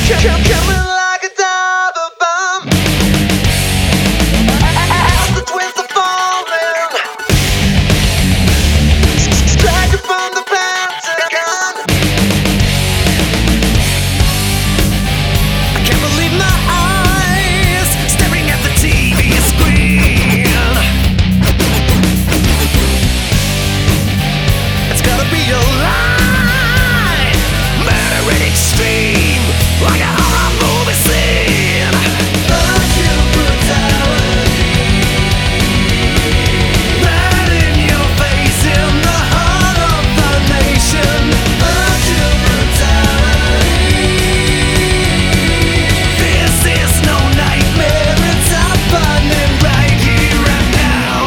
Coming like a diver bomb as the twins are falling. Striking from the Pentagon. I can't believe my eyes staring at the TV screen. It's gotta be a lie, murder in extreme, like a horror movie scene. Acute brutality, right in your face, in the heart of the nation. Acute brutality. This is no nightmare, it's happening right here and now.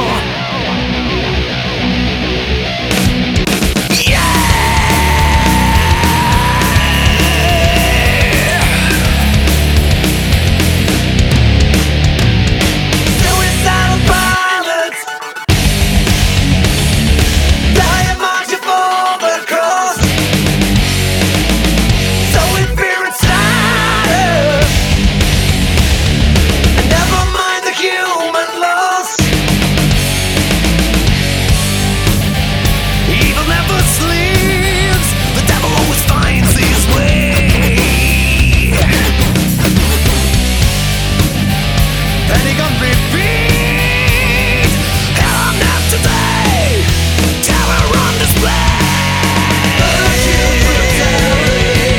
Suicidal pilots dying marching for the cross. So we fear and slaughter, and never mind the human loss. Evil never sleeps, the devil always finds his way. Panic on repeat, hell on earth today, terror on display. Acute brutality,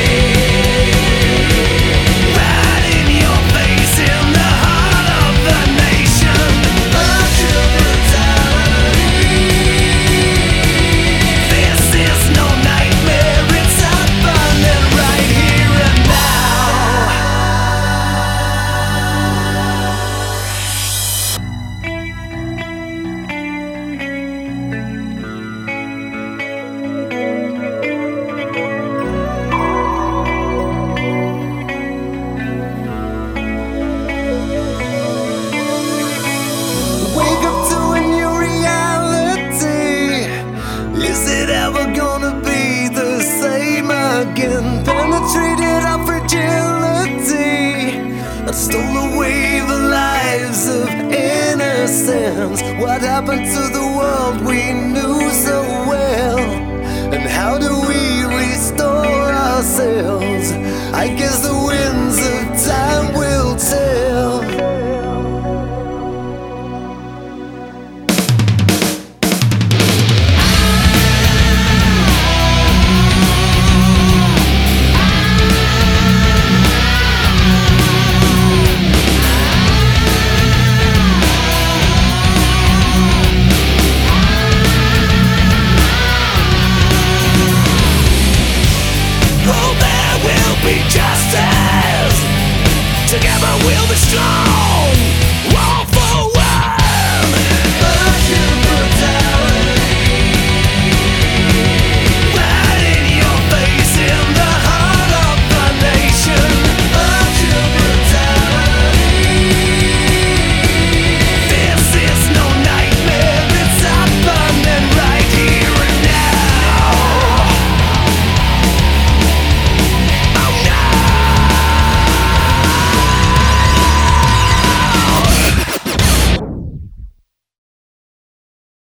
right in your face, in the heart of the nation. Acute brutality. This is no nightmare, it's happening right here and now. Wake up to a new reality. Is it ever gonna be the same again? Penetrated our fragility and stole away the lives of innocents. What happened to the world we knew so well? And how do we restore ourselves? I guess the winds of time will tell. Oh, there will be